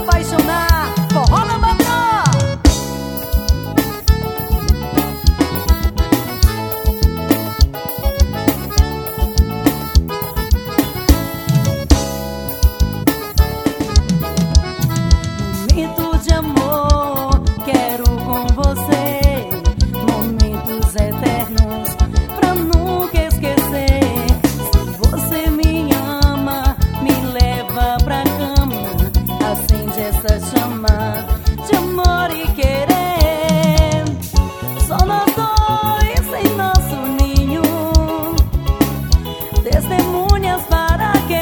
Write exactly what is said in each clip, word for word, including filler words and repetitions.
apaixonar. Forró na patroa. Momento de amor, quero com você momentos eternos pra nunca esquecer. Se você me ama, me leva pra cama, acende essa chama de amor e querer. Só nós dois em nosso ninho, testemunhas para quê?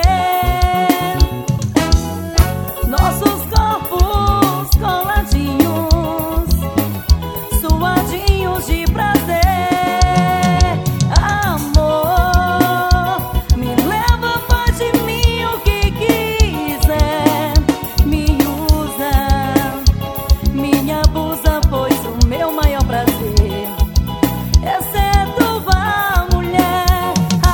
Nossos corpos coladinhos, suadinhos de prazer. Amor, me leva, faz de mim o que quiser. Me usa, me abusa, pois o meu maior prazer é ser tua mulher.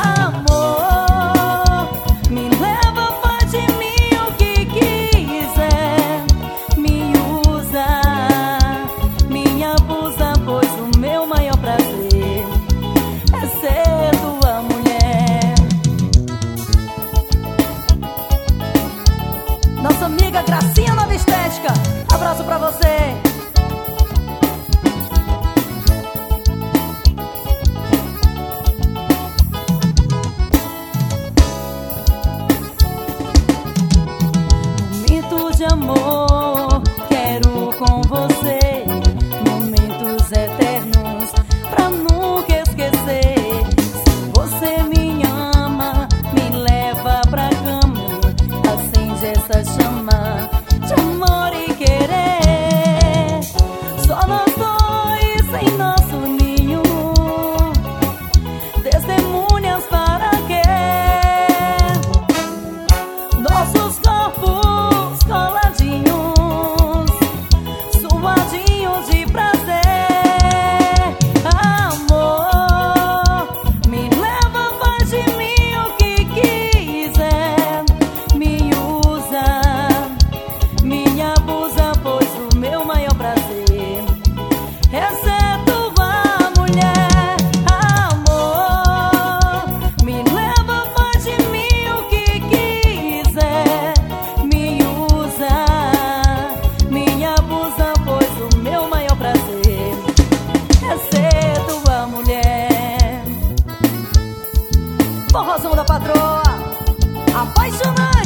Amor, me leva, faz de mim o que quiser. Me usa, me abusa, pois o meu maior prazer é ser tua mulher. Nossa amiga Gracinha Nova Estética, abraço pra você. Momento de amor, quero com você momentos eternos pra nunca esquecer. Se você me ama, me leva pra cama, acende essa chama de amor e querer. Só nós dois em nosso ninho, testemunhas para quê? Nossos corpos coladinhos, suadinhos de prazer. Amor, me leva, faz de mim o que quiser. Me usa, me abusa, pois o meu maior prazer é ser tua mulher. Amor, me leva, faz de mim o que quiser. Me usa, me abusa, pois o meu maior prazer é ser tua mulher. Forrozão da patroa, apaixonante.